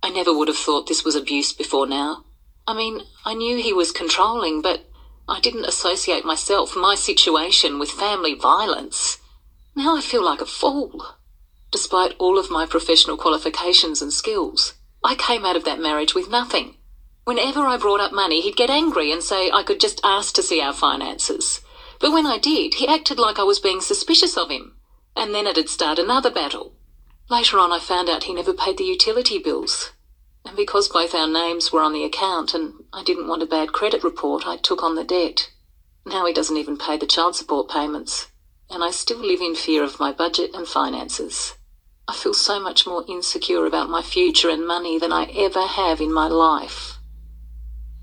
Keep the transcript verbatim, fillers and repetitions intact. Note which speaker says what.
Speaker 1: I never would have thought this was abuse before now. I mean, I knew he was controlling, but I didn't associate myself, my situation, with family violence. Now I feel like a fool. Despite all of my professional qualifications and skills, I came out of that marriage with nothing. Whenever I brought up money, he'd get angry and say I could just ask to see our finances. But when I did, he acted like I was being suspicious of him. And then it'd start another battle. Later on, I found out he never paid the utility bills. And because both our names were on the account and I didn't want a bad credit report, I took on the debt. Now he doesn't even pay the child support payments. And I still live in fear of my budget and finances. I feel so much more insecure about my future and money than I ever have in my life.